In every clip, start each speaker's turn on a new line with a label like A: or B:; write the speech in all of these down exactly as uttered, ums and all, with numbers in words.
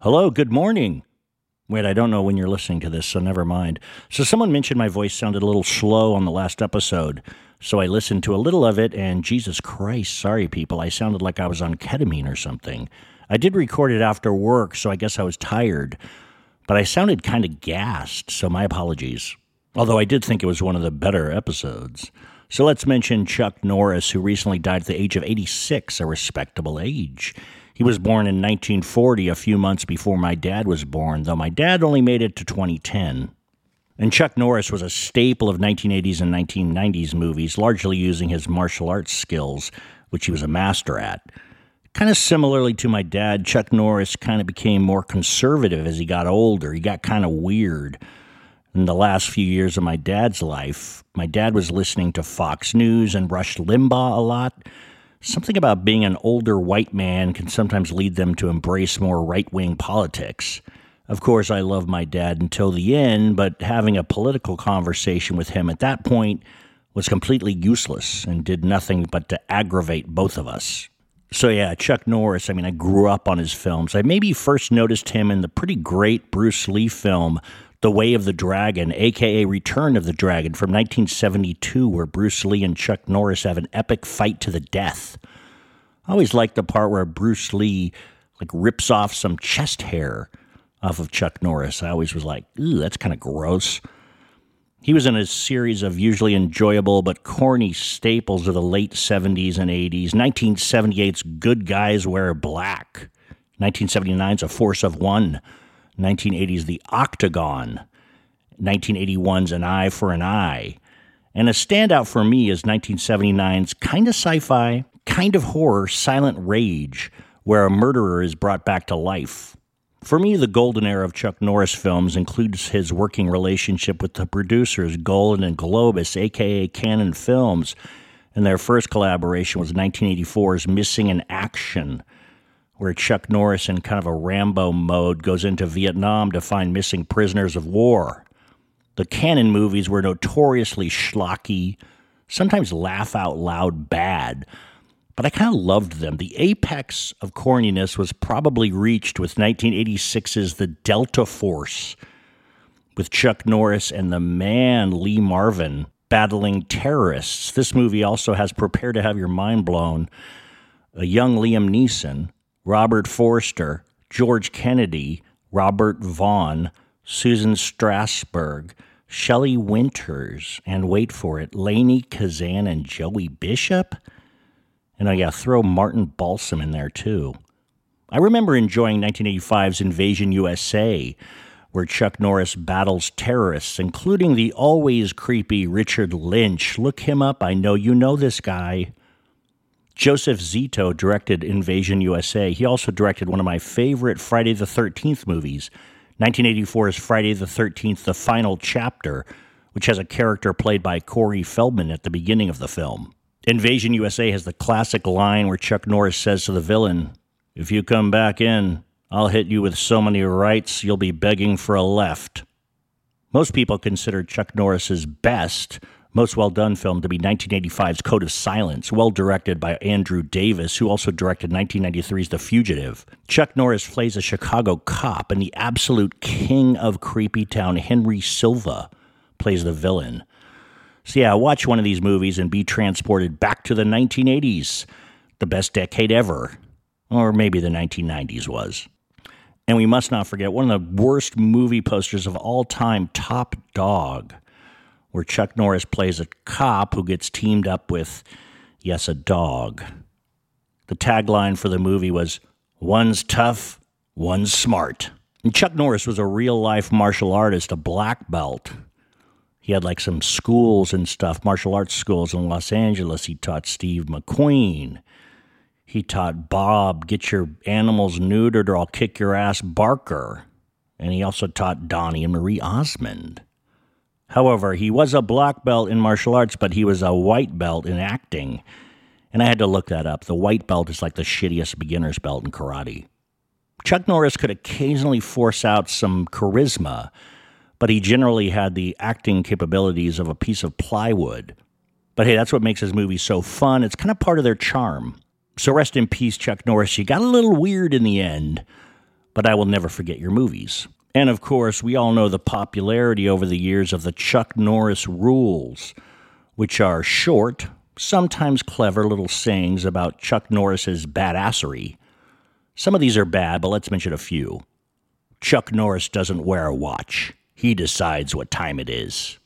A: Hello, good morning. Wait, I don't know when you're listening to this, so never mind. So someone mentioned my voice sounded a little slow on the last episode, so I listened to a little of it, and Jesus Christ, sorry people, I sounded like I was on ketamine or something. I did record it after work, so I guess I was tired, but I sounded kind of gassed, so my apologies. Although I did think it was one of the better episodes. So let's mention Chuck Norris, who recently died at the age of eighty-six, a respectable age. He was born in nineteen forty, a few months before my dad was born, though my dad only made it to twenty ten. And Chuck Norris was a staple of nineteen eighties and nineteen nineties movies, largely using his martial arts skills, which he was a master at. Kind of similarly to my dad, Chuck Norris kind of became more conservative as he got older. He got kind of weird. In the last few years of my dad's life, my dad was listening to Fox News and Rush Limbaugh a lot. Something about being an older white man can sometimes lead them to embrace more right-wing politics. Of course, I love my dad until the end, but having a political conversation with him at that point was completely useless and did nothing but to aggravate both of us. So yeah, Chuck Norris, I mean, I grew up on his films. I maybe first noticed him in the pretty great Bruce Lee film, The Way of the Dragon, a k a. Return of the Dragon from nineteen seventy-two, where Bruce Lee and Chuck Norris have an epic fight to the death. I always liked the part where Bruce Lee like rips off some chest hair off of Chuck Norris. I always was like, ooh, that's kind of gross. He was in a series of usually enjoyable but corny staples of the late seventies and eighties. nineteen seventy-eight's Good Guys Wear Black. nineteen seventy-nine's A Force of One. nineteen eighties The Octagon. nineteen eighty-one's An Eye for an Eye. And a standout for me is nineteen seventy-nine's kind of sci-fi, kind of horror, Silent Rage, where a murderer is brought back to life. For me, the golden era of Chuck Norris films includes his working relationship with the producers Golan and Globus, a k a. Cannon Films, and their first collaboration was nineteen eighty-four's Missing in Action, where Chuck Norris, in kind of a Rambo mode, goes into Vietnam to find missing prisoners of war. The Cannon movies were notoriously schlocky, sometimes laugh-out-loud bad, but I kind of loved them. The apex of corniness was probably reached with nineteen eighty-six's The Delta Force, with Chuck Norris and the man Lee Marvin battling terrorists. This movie also has Prepare to Have Your Mind Blown, a young Liam Neeson, Robert Forster, George Kennedy, Robert Vaughn, Susan Strasberg, Shelley Winters, and wait for it, Lainey Kazan and Joey Bishop? And I gotta throw Martin Balsam in there too. I remember enjoying nineteen eighty-five's Invasion U S A, where Chuck Norris battles terrorists, including the always creepy Richard Lynch. Look him up, I know you know this guy. Joseph Zito directed Invasion U S A. He also directed one of my favorite Friday the thirteenth movies, nineteen eighty-four's Friday the thirteenth, The Final Chapter, which has a character played by Corey Feldman at the beginning of the film. Invasion U S A has the classic line where Chuck Norris says to the villain, "If you come back in, I'll hit you with so many rights you'll be begging for a left." Most people consider Chuck Norris's best, most well-done film to be nineteen eighty-five's Code of Silence, well-directed by Andrew Davis, who also directed nineteen ninety-three's The Fugitive. Chuck Norris plays a Chicago cop, and the absolute king of Creepy Town, Henry Silva, plays the villain. So yeah, watch one of these movies and be transported back to the nineteen eighties, the best decade ever. Or maybe the nineteen nineties was. And we must not forget one of the worst movie posters of all time, Top Dog, where Chuck Norris plays a cop who gets teamed up with, yes, a dog. The tagline for the movie was, "One's tough, one's smart." And Chuck Norris was a real-life martial artist, a black belt. He had like some schools and stuff, martial arts schools in Los Angeles. He taught Steve McQueen. He taught Bob, "Get your animals neutered or I'll kick your ass," Barker. And he also taught Donnie and Marie Osmond. However, he was a black belt in martial arts, but he was a white belt in acting. And I had to look that up. The white belt is like the shittiest beginner's belt in karate. Chuck Norris could occasionally force out some charisma, but he generally had the acting capabilities of a piece of plywood. But hey, that's what makes his movies so fun. It's kind of part of their charm. So rest in peace, Chuck Norris. You got a little weird in the end, but I will never forget your movies. And of course, we all know the popularity over the years of the Chuck Norris rules, which are short, sometimes clever little sayings about Chuck Norris's badassery. Some of these are bad, but let's mention a few. Chuck Norris doesn't wear a watch. He decides what time it is.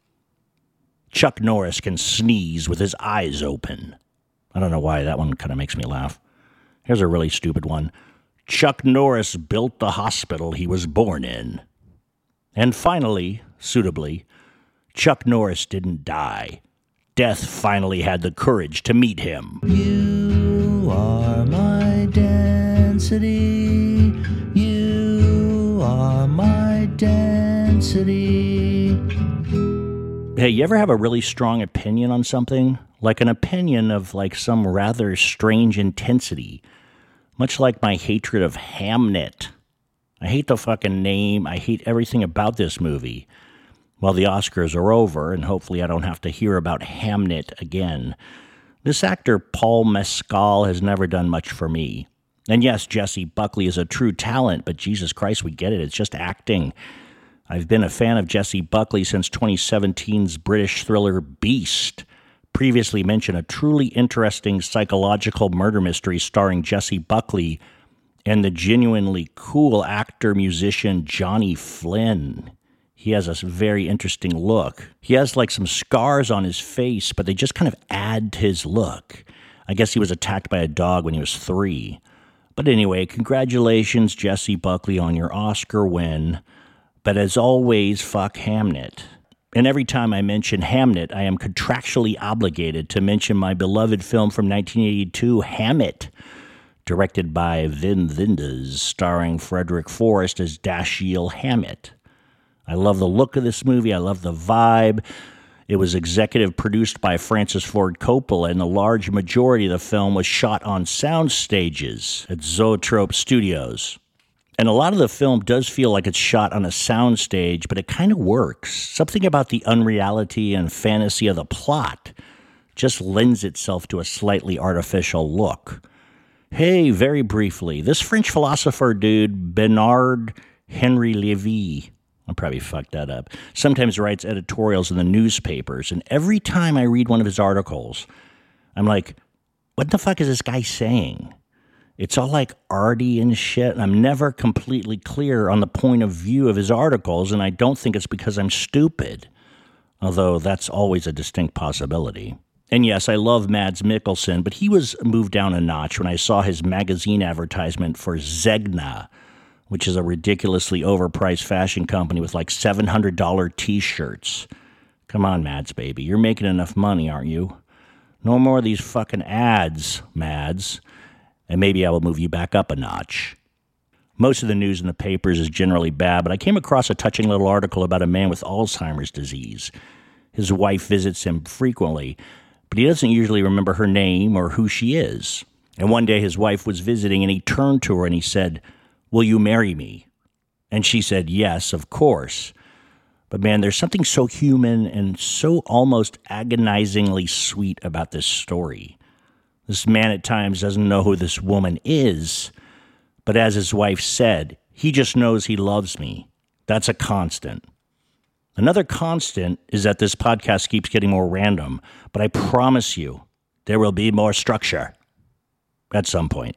A: Chuck Norris can sneeze with his eyes open. I don't know why, that one kind of makes me laugh. Here's a really stupid one. Chuck Norris built the hospital he was born in. And finally, suitably, Chuck Norris didn't die. Death finally had the courage to meet him. You are my density. You are my density. Hey, you ever have a really strong opinion on something? Like an opinion of like some rather strange intensity. Much like my hatred of Hamnet. I hate the fucking name. I hate everything about this movie. Well, the Oscars are over, and hopefully I don't have to hear about Hamnet again. This actor, Paul Mescal, has never done much for me. And yes, Jessie Buckley is a true talent, but Jesus Christ, we get it. It's just acting. I've been a fan of Jessie Buckley since twenty seventeen's British thriller Beast. Previously mentioned a truly interesting psychological murder mystery starring Jessie Buckley and the genuinely cool actor-musician Johnny Flynn. He has a very interesting look. He has like some scars on his face, but they just kind of add to his look. I guess he was attacked by a dog when he was three. But anyway, congratulations, Jessie Buckley, on your Oscar win. But as always, fuck Hamnet. And every time I mention Hamnet, I am contractually obligated to mention my beloved film from nineteen eighty-two, Hammett, directed by Wim Wenders, starring Frederick Forrest as Dashiell Hammett. I love the look of this movie. I love the vibe. It was executive produced by Francis Ford Coppola, and the large majority of the film was shot on sound stages at Zoetrope Studios. And a lot of the film does feel like it's shot on a soundstage, but it kind of works. Something about the unreality and fantasy of the plot just lends itself to a slightly artificial look. Hey, very briefly, this French philosopher dude, Bernard Henry Lévy, I probably fucked that up, sometimes writes editorials in the newspapers, and every time I read one of his articles, I'm like, what the fuck is this guy saying? It's all like arty and shit, and I'm never completely clear on the point of view of his articles, and I don't think it's because I'm stupid, although that's always a distinct possibility. And yes, I love Mads Mikkelsen, but he was moved down a notch when I saw his magazine advertisement for Zegna, which is a ridiculously overpriced fashion company with like seven hundred dollars t-shirts. Come on, Mads, baby. You're making enough money, aren't you? No more of these fucking ads, Mads. And maybe I will move you back up a notch. Most of the news in the papers is generally bad, but I came across a touching little article about a man with Alzheimer's disease. His wife visits him frequently, but he doesn't usually remember her name or who she is. And one day his wife was visiting, and he turned to her and he said, "Will you marry me?" And she said, "Yes, of course." But man, there's something so human and so almost agonizingly sweet about this story. This man at times doesn't know who this woman is, but as his wife said, he just knows he loves me. That's a constant. Another constant is that this podcast keeps getting more random, but I promise you, there will be more structure at some point.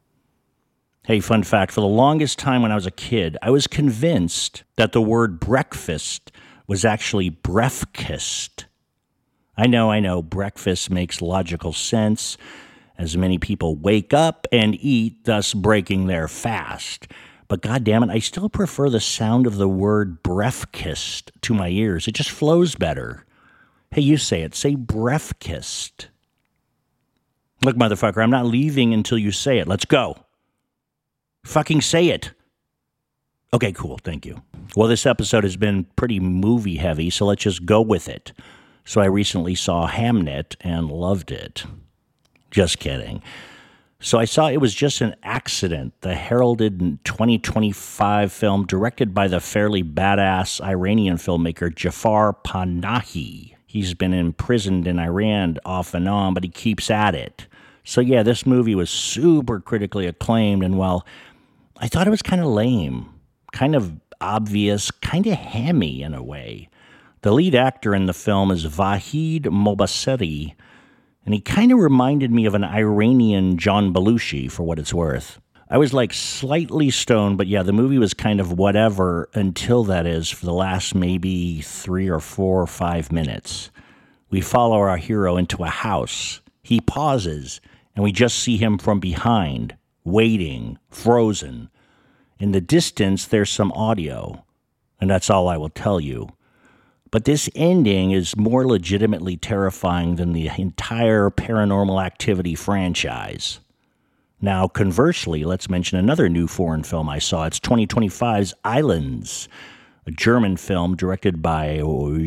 A: Hey, fun fact, for the longest time when I was a kid, I was convinced that the word breakfast was actually brefkist. I know, I know, breakfast makes logical sense, as many people wake up and eat, thus breaking their fast. But goddammit, I still prefer the sound of the word brefkist to my ears. It just flows better. Hey, you say it. Say brefkist. Look, motherfucker, I'm not leaving until you say it. Let's go. Fucking say it. Okay, cool. Thank you. Well, this episode has been pretty movie heavy, so let's just go with it. So I recently saw Hamnet and loved it. Just kidding. So I saw It Was Just an Accident, the heralded twenty twenty-five film directed by the fairly badass Iranian filmmaker Jafar Panahi. He's been imprisoned in Iran off and on, but he keeps at it. So yeah, this movie was super critically acclaimed, and while I thought it was kind of lame, kind of obvious, kind of hammy in a way. The lead actor in the film is Vahid Mobassery, and he kind of reminded me of an Iranian John Belushi, for what it's worth. I was like slightly stoned, but yeah, the movie was kind of whatever until, that is, for the last maybe three or four or five minutes. We follow our hero into a house. He pauses, and we just see him from behind, waiting, frozen. In the distance, there's some audio, and that's all I will tell you. But this ending is more legitimately terrifying than the entire Paranormal Activity franchise. Now, conversely, let's mention another new foreign film I saw. It's twenty twenty-five's Islands, a German film directed by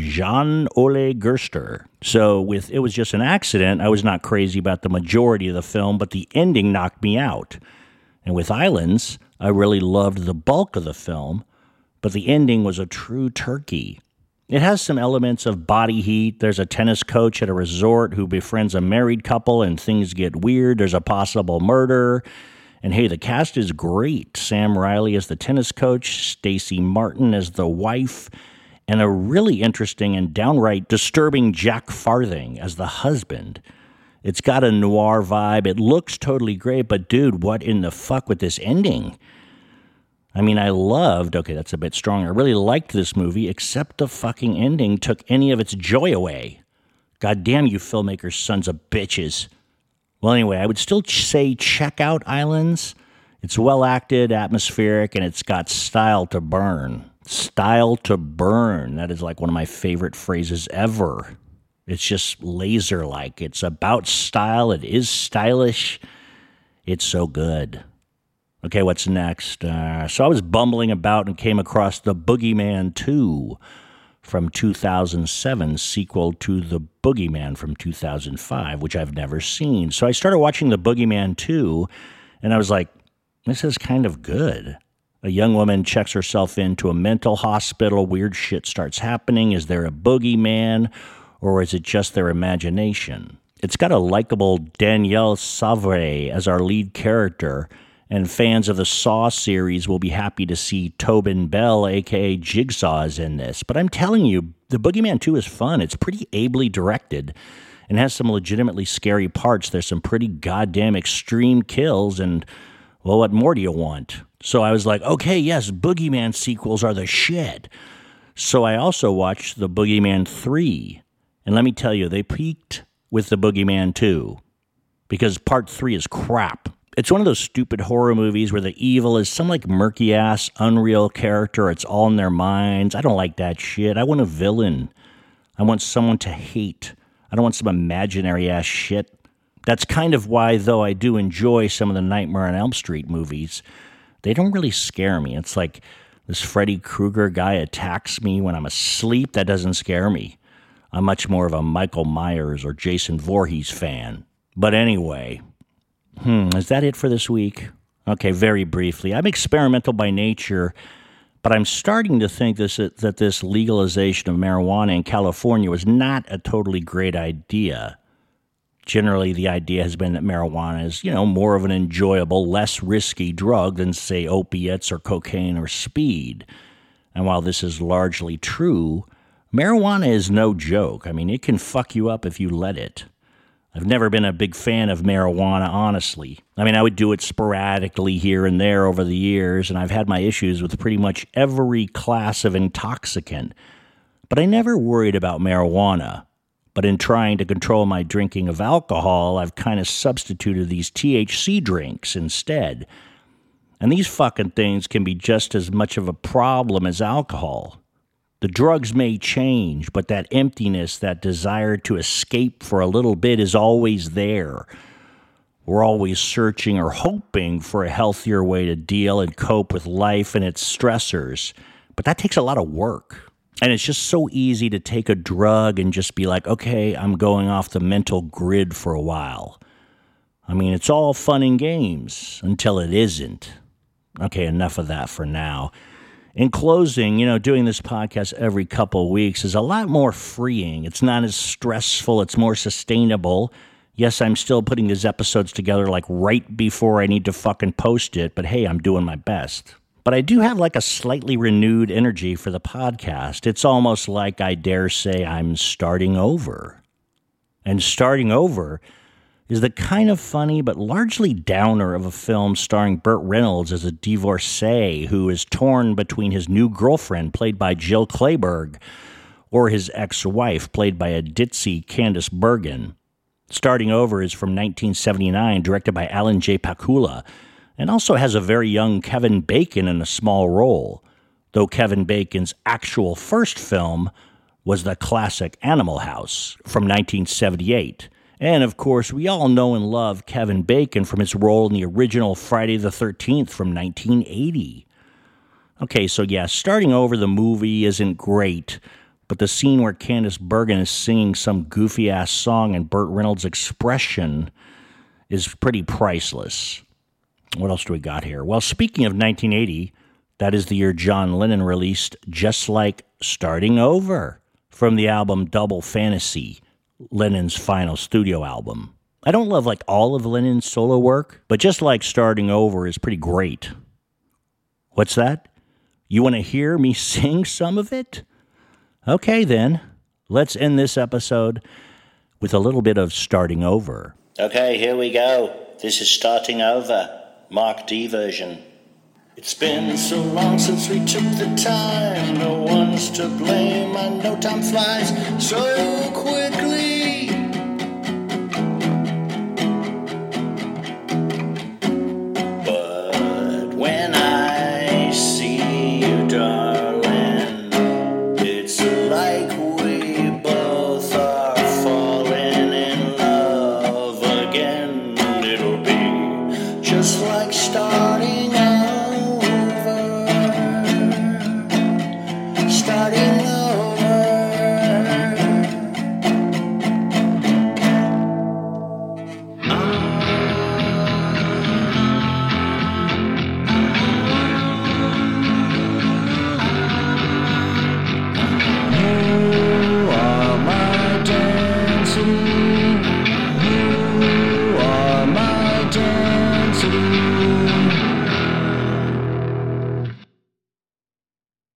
A: Jan-Ole Gerster. So with It Was Just an Accident, I was not crazy about the majority of the film, but the ending knocked me out. And with Islands, I really loved the bulk of the film, but the ending was a true turkey. It has some elements of Body Heat. There's a tennis coach at a resort who befriends a married couple and things get weird. There's a possible murder. And hey, the cast is great. Sam Riley as the tennis coach, Stacey Martin as the wife, and a really interesting and downright disturbing Jack Farthing as the husband. It's got a noir vibe. It looks totally great, but dude, what in the fuck with this ending? I mean, I loved, okay, that's a bit strong. I really liked this movie, except the fucking ending took any of its joy away. God damn you filmmakers, sons of bitches. Well, anyway, I would still ch- say check out Islands. It's well acted, atmospheric, and it's got style to burn. Style to burn. That is like one of my favorite phrases ever. It's just laser-like. It's about style. It is stylish. It's so good. Okay, what's next? Uh, so I was bumbling about and came across The Boogeyman two from two thousand seven, sequel to The Boogeyman from two thousand five, which I've never seen. So I started watching The Boogeyman two, and I was like, this is kind of good. A young woman checks herself into a mental hospital. Weird shit starts happening. Is there a boogeyman, or is it just their imagination? It's got a likable Danielle Savre as our lead character, and fans of the Saw series will be happy to see Tobin Bell, a k a. Jigsaw, is in this. But I'm telling you, The Boogeyman two is fun. It's pretty ably directed and has some legitimately scary parts. There's some pretty goddamn extreme kills, and, well, what more do you want? So I was like, okay, yes, Boogeyman sequels are the shit. So I also watched The Boogeyman three, and let me tell you, they peaked with The Boogeyman two, because part three is crap. It's one of those stupid horror movies where the evil is some like murky-ass, unreal character. It's all in their minds. I don't like that shit. I want a villain. I want someone to hate. I don't want some imaginary-ass shit. That's kind of why, though I do enjoy some of the Nightmare on Elm Street movies, they don't really scare me. It's like this Freddy Krueger guy attacks me when I'm asleep. That doesn't scare me. I'm much more of a Michael Myers or Jason Voorhees fan. But anyway... Hmm, is that it for this week? Okay, very briefly. I'm experimental by nature, but I'm starting to think this that this legalization of marijuana in California was not a totally great idea. Generally, the idea has been that marijuana is, you know, more of an enjoyable, less risky drug than, say, opiates or cocaine or speed. And while this is largely true, marijuana is no joke. I mean, it can fuck you up if you let it. I've never been a big fan of marijuana, honestly. I mean, I would do it sporadically here and there over the years, and I've had my issues with pretty much every class of intoxicant. But I never worried about marijuana. But in trying to control my drinking of alcohol, I've kind of substituted these T H C drinks instead. And these fucking things can be just as much of a problem as alcohol. The drugs may change, but that emptiness, that desire to escape for a little bit is always there. We're always searching or hoping for a healthier way to deal and cope with life and its stressors. But that takes a lot of work. And it's just so easy to take a drug and just be like, okay, I'm going off the mental grid for a while. I mean, it's all fun and games until it isn't. Okay, enough of that for now. In closing, you know, doing this podcast every couple of weeks is a lot more freeing. It's not as stressful. It's more sustainable. Yes, I'm still putting these episodes together like right before I need to fucking post it, but hey, I'm doing my best. But I do have like a slightly renewed energy for the podcast. It's almost like I dare say I'm starting over. And starting over is the kind of funny but largely downer of a film starring Burt Reynolds as a divorcee who is torn between his new girlfriend, played by Jill Clayburgh, or his ex-wife, played by a ditzy Candice Bergen. Starting Over is from nineteen seventy-nine, directed by Alan J. Pakula, and also has a very young Kevin Bacon in a small role, though Kevin Bacon's actual first film was the classic Animal House from nineteen seventy-eight. And, of course, we all know and love Kevin Bacon from his role in the original Friday the thirteenth from nineteen eighty. Okay, so yeah, Starting Over, the movie isn't great, but the scene where Candice Bergen is singing some goofy-ass song and Burt Reynolds' expression is pretty priceless. What else do we got here? Well, speaking of nineteen eighty, that is the year John Lennon released Just Like Starting Over from the album Double Fantasy, Lennon's final studio album. I don't love like all of Lennon's solo work, but Just Like Starting Over is pretty great. What's that? You want to hear me sing some of it? Okay then, let's end this episode with a little bit of Starting Over. Okay, here we go. This is Starting Over, Mark D version. It's been so long since we took the time. No one's to blame, I know time flies so quickly.